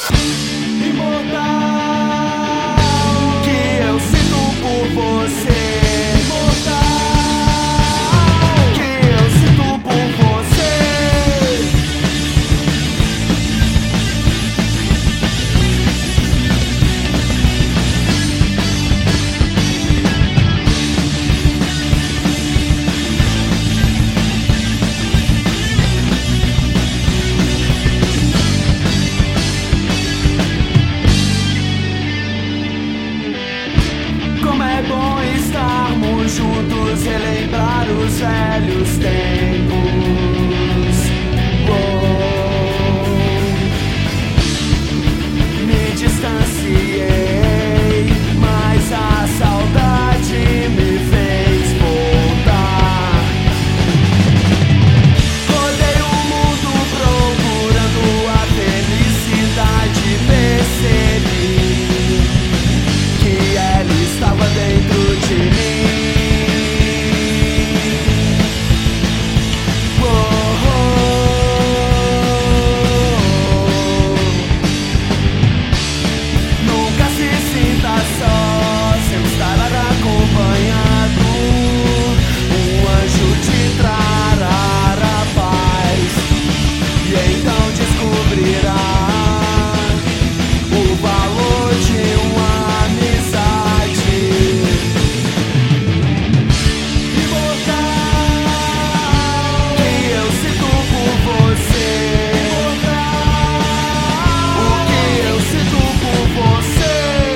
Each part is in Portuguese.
Imortal, que eu sinto por você. Imortal, que eu sinto por você. Como é bom estarmos juntos, relembrar os velhos tempos. Me distanciei, mas a saudade me fez voltar. Rodei o mundo procurando a felicidade, percebi que ela estava dentro de mim. Nunca se sinta só, sempre estará acompanhado. Um anjo te trará a paz, e então descobrirá o valor de uma amizade. Imortal, que eu sinto por você. Imortal, o que eu sinto por você.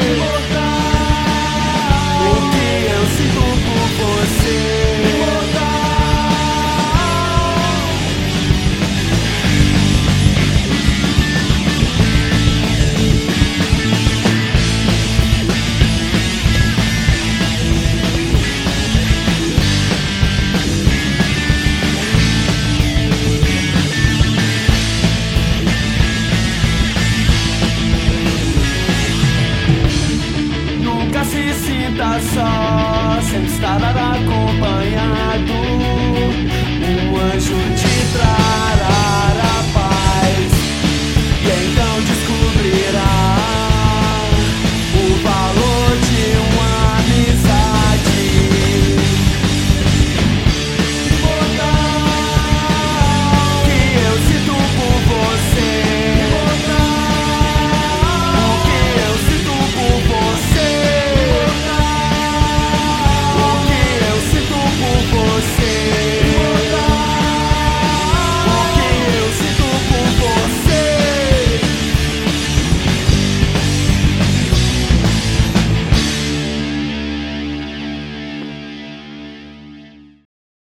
Imortal, o que eu sinto por você. Imortal. Nunca se sinta só, sempre estará acompanhado.